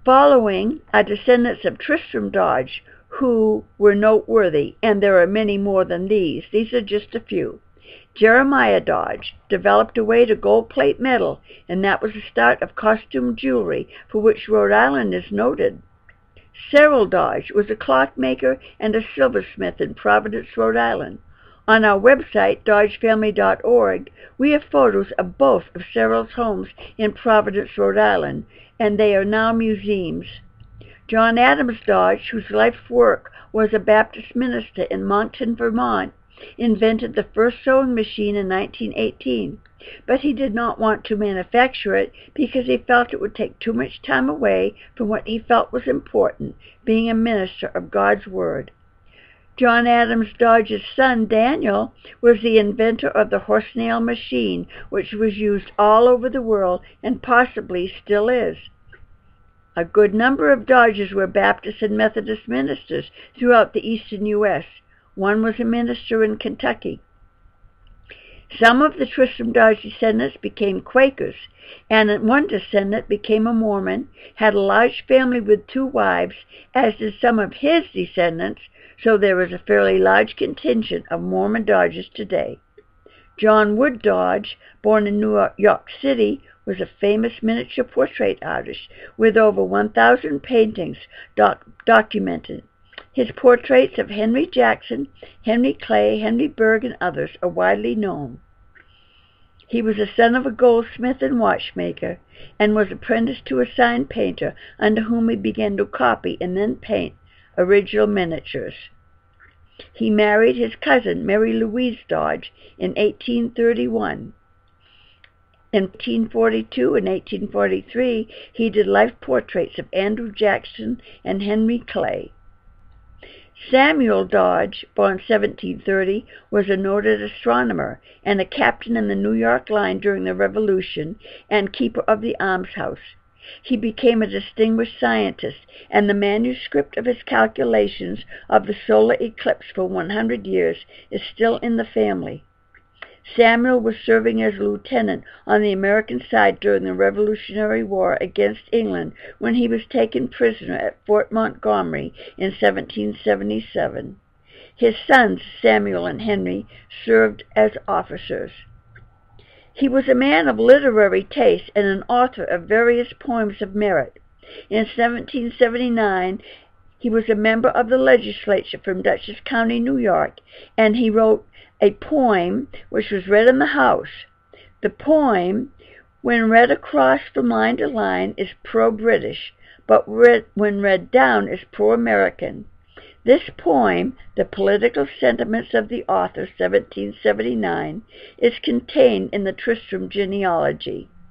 Following are descendants of Tristram Dodge, who were noteworthy, and there are many more than these. These are just a few. Jeremiah Dodge developed a way to gold plate metal, and that was the start of costume jewelry, for which Rhode Island is noted. Cyril Dodge was a clockmaker and a silversmith in Providence, Rhode Island. On our website, dodgefamily.org, we have photos of both of Cyril's homes in Providence, Rhode Island, and they are now museums. John Adams Dodge, whose life's work was a Baptist minister in Moncton, Vermont, invented the first sewing machine in 1918, but he did not want to manufacture it because he felt it would take too much time away from what he felt was important, being a minister of God's Word. John Adams Dodge's son, Daniel, was the inventor of the horse nail machine, which was used all over the world and possibly still is. A good number of Dodges were Baptist and Methodist ministers throughout the eastern U.S. One was a minister in Kentucky. Some of the Tristram Dodge descendants became Quakers, and one descendant became a Mormon, had a large family with 2 wives, as did some of his descendants, so there is a fairly large contingent of Mormon Dodges today. John Wood Dodge, born in New York City, was a famous miniature portrait artist with over 1,000 paintings documented. His portraits of Henry Jackson, Henry Clay, Henry Bergh, and others are widely known. He was the son of a goldsmith and watchmaker, and was apprenticed to a sign painter, under whom he began to copy and then paint original miniatures. He married his cousin, Mary Louise Dodge, in 1831. In 1842 and 1843, he did life portraits of Andrew Jackson and Henry Clay. Samuel Dodge, born 1730, was a noted astronomer and a captain in the New York line during the Revolution and keeper of the almshouse. He became a distinguished scientist, and the manuscript of his calculations of the solar eclipse for 100 years is still in the family. Samuel was serving as a lieutenant on the American side during the Revolutionary War against England when he was taken prisoner at Fort Montgomery in 1777. His sons, Samuel and Henry, served as officers. He was a man of literary taste and an author of various poems of merit. In 1779, he was a member of the legislature from Dutchess County, New York, and he wrote a poem which was read in the House. The poem, when read across from line to line, is pro-British, but when read down is pro-American. This poem, The Political Sentiments of the Author, 1779, is contained in the Tristram genealogy.